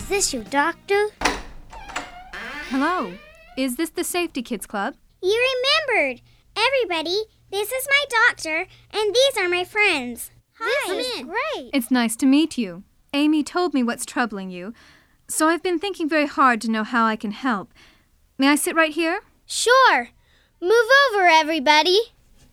this your doctor? Hello. Is this the Safety Kids Club? You remembered. Everybody, this is my doctor, and these are my friends. Hi. This is great. It's nice to meet you. Amy told me what's troubling you, so I've been thinking very hard to know how I can help. May I sit right here? Sure. Move over, everybody.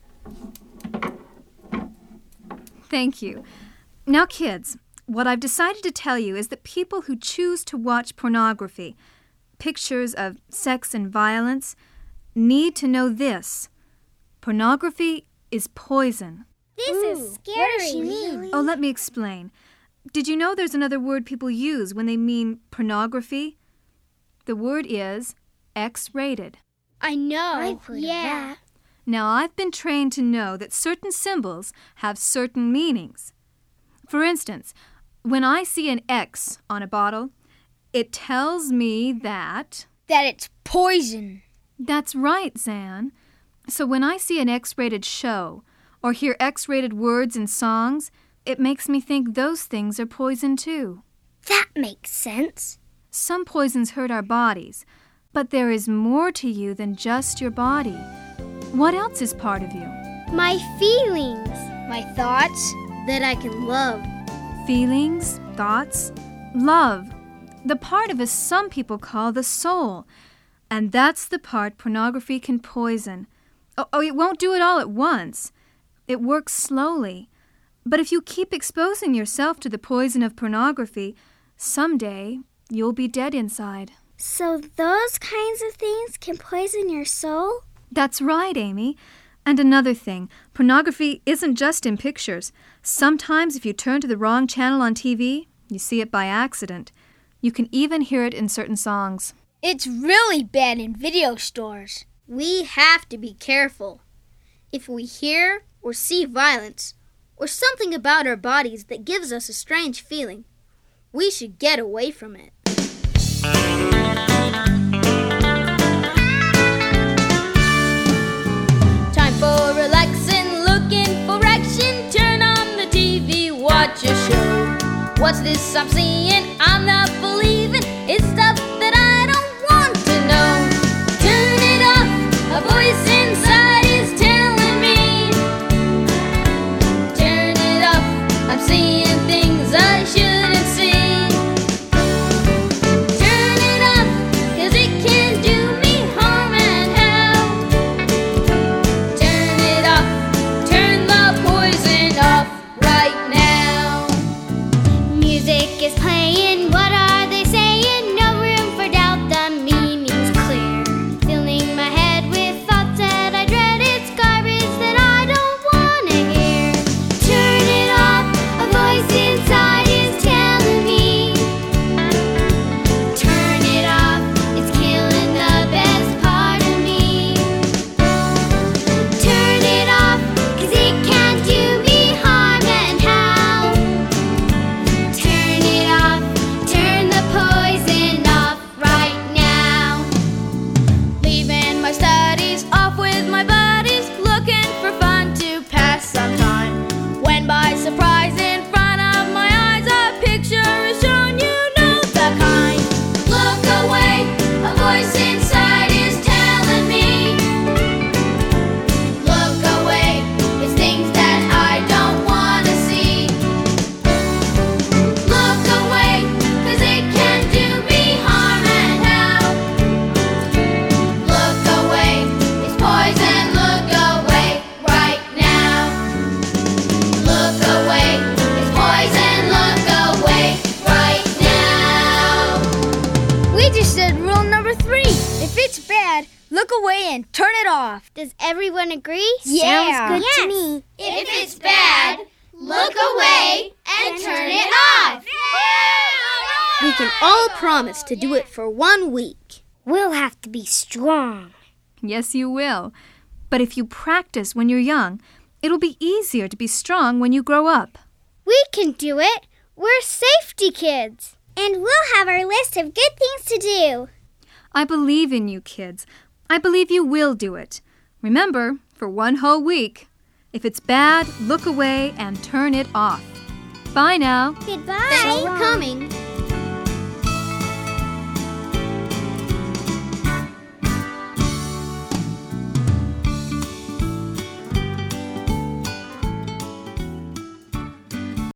Thank you. Now, kids, what I've decided to tell you is that people who choose to watch pornography, pictures of sex and violence, need to know this. Pornography is poison. This is scary. What does she mean? Oh, let me explain. Did you know there's another word people use when they mean pornography? The word is X-rated. I know. I've heard of that. Now, I've been trained to know that certain symbols have certain meanings. For instance, when I see an X on a bottle, it tells me that it's poison. That's right, Zan. So when I see an X-rated show or hear X-rated words in songs, it makes me think those things are poison too. That makes sense. Some poisons hurt our bodies, but there is more to you than just your body. What else is part of you? My feelings. My thoughts that I can love. Feelings, thoughts, love. The part of us some people call the soul. And that's the part pornography can poison. Oh, it won't do it all at once. It works slowly. But if you keep exposing yourself to the poison of pornography, someday you'll be dead inside. So those kinds of things can poison your soul? That's right, Amy. And another thing, pornography isn't just in pictures. Sometimes if you turn to the wrong channel on TV, you see it by accident. You can even hear it in certain songs. It's really bad in video stores. We have to be careful. If we hear or see violence or something about our bodies that gives us a strange feeling, we should get away from it. Time for relaxing, looking for action. Turn on the TV, watch a show. What's this I'm seeing? I'm not believing. It's stuff that I don't want to know. Turn it off, a voice inside is telling me. Turn it off, I'm seeing things I shouldn't see. Turn it off, 'cause it can do me harm and how. Turn it off, turn the poison off right now. Music is playing, what are they saying? No room for doubt, the meaning's clear. Filling my head with thoughts that I dread, it's garbage that I don't wanna hear. Turn it off, a voice inside is telling me. Turn it off, it's killing the best part of me. Turn it off, 'cause it can't do me harm and how. Turn it off, turn the poison off right now. Leaving my studies off with my buddies, looking for fun to pass some time. When by surprise in front of my eyes a picture is shown, you know the kind. Look away, a voice inside is telling me. Look away, it's things that I don't want to see. Look away, 'cause it can do me harm and how. Look away, it's poison, look away right now. Look away, it's poison, look away right now. We just said rule number 3. If it's bad, look away and turn it off. Does everyone agree? Yeah. Sounds good to Yes. me. If it's bad, look away and turn it off. We can all promise to do it for 1 week. We'll have to be strong. Yes, you will. But if you practice when you're young, it'll be easier to be strong when you grow up. We can do it. We're safety kids. And we'll have our list of good things to do. I believe in you, kids. I believe you will do it. Remember, for 1 whole week. If it's bad, look away and turn it off. Bye now. Goodbye. Thanks for coming.